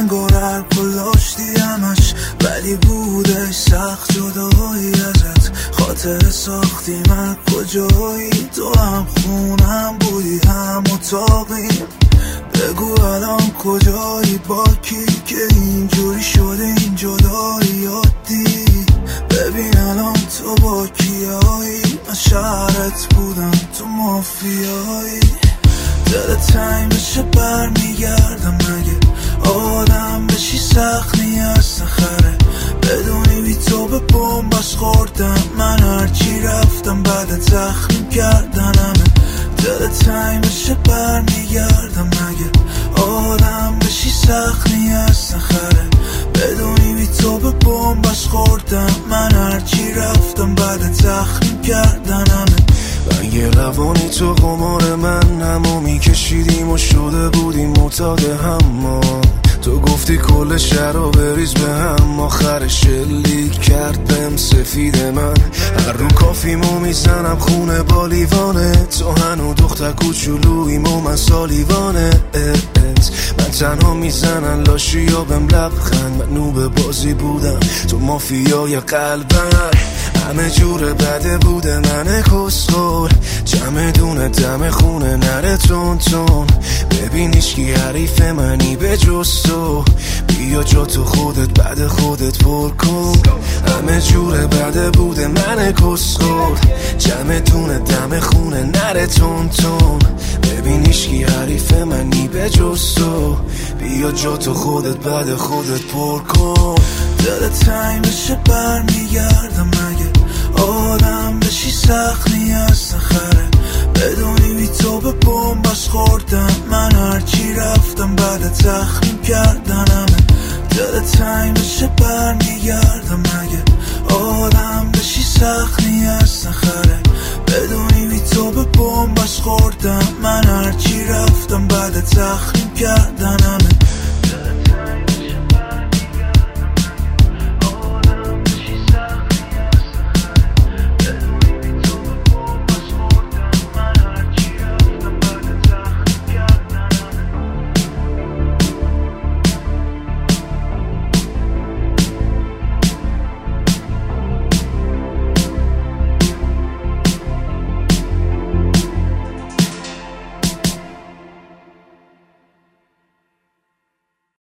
انگار کل داشتی همش، ولی بودش سخت جدایی ازت. خاطر ساختی من کجایی، تو هم خونم بودی هم اتاقی. بگو الان کجایی، با کی که اینجوری شده این جدایی عادی. ببین الان تو با کیایی، من شهرت بودم تو مافیایی. دلت تنگ بشه برمیگردم، مگه آدم بشی سخت نیست خره. بدونی بی تو به بمبش خوردم من، هرچی رفتم بعد زخم کردنمه. دلت تنگ بشه برمیگردم، مگه آدم بشی سخت نیست خره. بدونی بی تو به بمبش خوردم من، هرچی رفتم بعد زخم کردنمه. رنگ روانی تو قمار من، همو میکشیدیم و شده بودیم معتاد هم. تو گفتی کل شهر رو بریز به هم، آخر شلیک کرد بهم سفید من. هر رو کافیمو میزنم خونه با لیوانه، تو هنو دختر کوچولوییم و من سالیوانه. من تنها میزنن لاشی یا بهم لبخند، من نوب بازی بودم تو مافیای قلبم. همه جور بده بوده من کسخور، جمع دونه دم خونه نره تون تون. ببین ایشکی حریف منی به جز تو، بیا جا تو خودت بعد خودت پر کن. همه جور بده بوده من کسخور، جمع دونه دم خونه نره تون تون. ببین ایشکی حریف منی به جز تو، بیا جا تو خودت بعد خودت پر کن. دلت تنگ بشه برمیگردم، مگه آدم بشی سخت نیست خره. بدونی بی تو به بمبش خوردم من، هرچی رفتم بعد زخم کردنمه. دلت تنگ بشه برمیگردم، مگه آدم بشی سخت نیست خره. بدونی بی تو به بمبش خوردم من، هرچی رفتم بعد زخم کردنمه.